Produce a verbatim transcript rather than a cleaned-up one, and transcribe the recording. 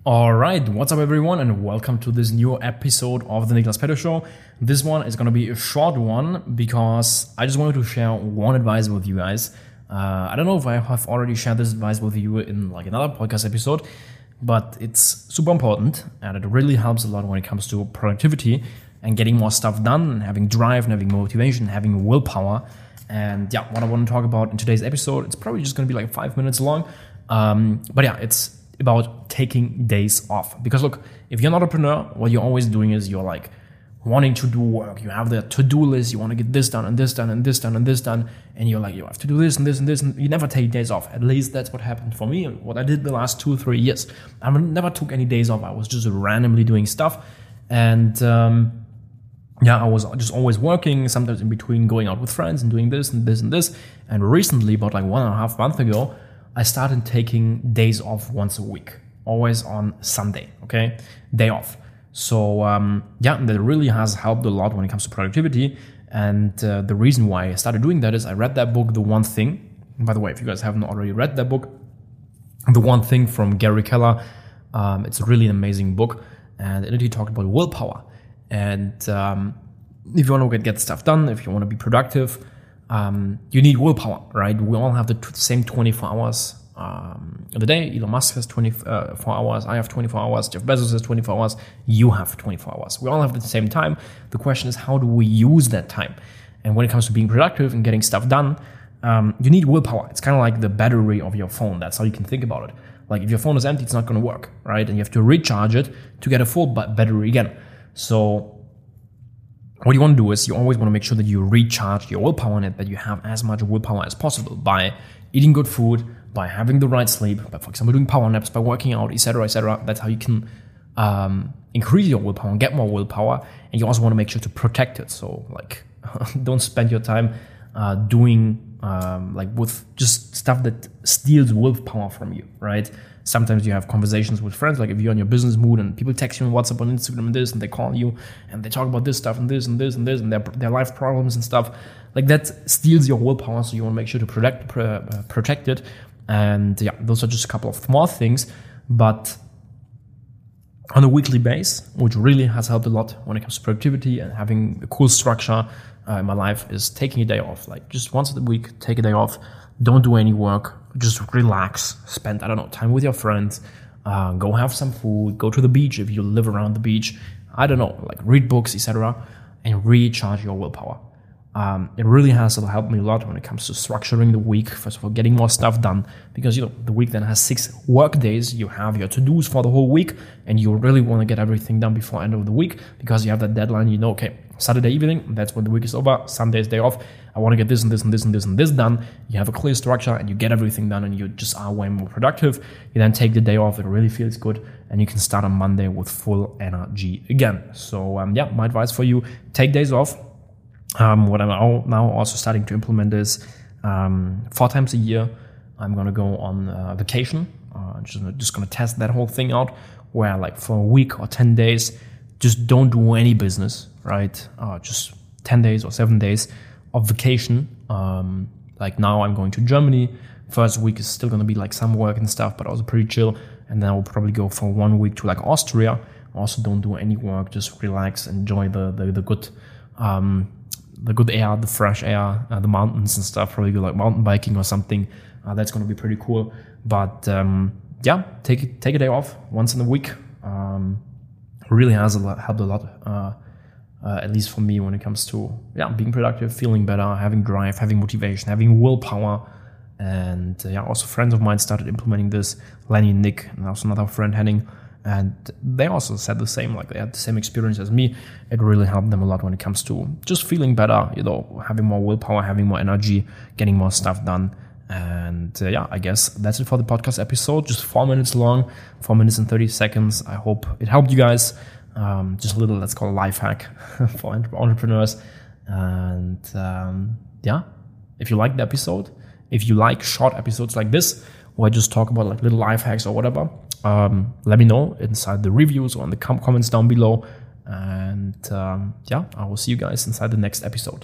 All right, what's up everyone and welcome to this new episode of the Niklas Petter Show. This one is going to be a short one because I just wanted to share one advice with you guys. Uh, I don't know if I have already shared this advice with you in like another podcast episode, but it's super important and it really helps a lot when it comes to productivity and getting more stuff done and having drive and having motivation, having willpower. And yeah, what I want to talk about in today's episode, it's probably just going to be like five minutes long. Um, but yeah, it's about taking days off. Because look, if you're an entrepreneur, what you're always doing is you're like wanting to do work. You have the to-do list. You want to get this done and this done and this done and this done. And you're like, you have to do this and this and this. And you never take days off. At least that's what happened for me. What I did the last two, three years. I never took any days off. I was just randomly doing stuff. And um, yeah, I was just always working, sometimes in between going out with friends and doing this and this and this. And recently, about like one and a half months ago, I started taking days off once a week, always on Sunday, okay? Day off. So, um, yeah, that really has helped a lot when it comes to productivity. And uh, the reason why I started doing that is I read that book, The One Thing. And by the way, if you guys haven't already read that book, The One Thing from Gary Keller, um, it's really an amazing book. And in it he talked about willpower. And um, if you want to get, get stuff done, if you want to be productive, Um, you need willpower, right? We all have the t- same twenty-four hours um, in the day. Elon Musk has twenty-four hours. I have twenty-four hours. Jeff Bezos has twenty-four hours. You have twenty-four hours. We all have the same time. The question is, how do we use that time? And when it comes to being productive and getting stuff done, um, you need willpower. It's kind of like the battery of your phone. That's how you can think about it. Like if your phone is empty, it's not going to work, right? And you have to recharge it to get a full ba- battery again. So what you want to do is you always want to make sure that you recharge your willpower in it, that you have as much willpower as possible by eating good food, by having the right sleep, by, for example, doing power naps, by working out, et cetera, et cetera. That's how you can um, increase your willpower and get more willpower. And you also want to make sure to protect it. So, like, don't spend your time uh, doing um, like with just stuff that steals willpower from you, right? Sometimes you have conversations with friends, like if you're in your business mood and people text you on WhatsApp, on Instagram and this, and they call you and they talk about this stuff and this and this and this and their, their life problems and stuff. Like that steals your willpower, so you want to make sure to protect, uh, protect it. And yeah, those are just a couple of small things. But on a weekly base, which really has helped a lot when it comes to productivity and having a cool structure uh, in my life, is taking a day off. Like just once a week, take a day off. Don't do any work. Just relax. Spend, I don't know, time with your friends. Uh, go have some food. Go to the beach if you live around the beach. I don't know, like read books, et cetera. And recharge your willpower. Um, it really has helped me a lot when it comes to structuring the week. First of all, getting more stuff done. Because, you know, the week then has six work days. You have your to-dos for the whole week. And you really want to get everything done before end of the week. Because you have that deadline. You know, okay, Saturday evening, that's when the week is over. Sunday's day off. I want to get this and this and this and this and this done. You have a clear structure and you get everything done and you just are way more productive. You then take the day off. It really feels good. And you can start on Monday with full energy again. So, um, yeah, my advice for you, take days off. Um, what I'm now also starting to implement is um, four times a year, I'm going to go on uh, vacation. Uh, just, just going to test that whole thing out where like for a week or ten days, just don't do any business, right? Uh, just ten days or seven days of vacation. Um, like now I'm going to Germany. First week is still going to be like some work and stuff, but also pretty chill. And then I will probably go for one week to like Austria. Also don't do any work, just relax, enjoy the, the, the good, um, the good air, the fresh air, uh, the mountains and stuff. Probably go like mountain biking or something. Uh, that's going to be pretty cool. But, um, yeah, take, take a day off once in a week. Um, really has a lot, helped a lot, uh, Uh, at least for me, when it comes to yeah being productive, feeling better, having drive, having motivation, having willpower. And uh, yeah, also friends of mine started implementing this, Lenny and Nick, and also another friend, Henning, and they also said the same, like they had the same experience as me. It really helped them a lot when it comes to just feeling better, you know, having more willpower, having more energy, getting more stuff done. And uh, yeah, I guess that's it for the podcast episode. Just four minutes long, four minutes and thirty seconds. I hope it helped you guys. Um, just a little, let's call it life hack for entrepreneurs. And um, yeah, if you like the episode, if you like short episodes like this, where I just talk about like little life hacks or whatever, um, let me know inside the reviews or in the com- comments down below. And um, yeah, I will see you guys inside the next episode.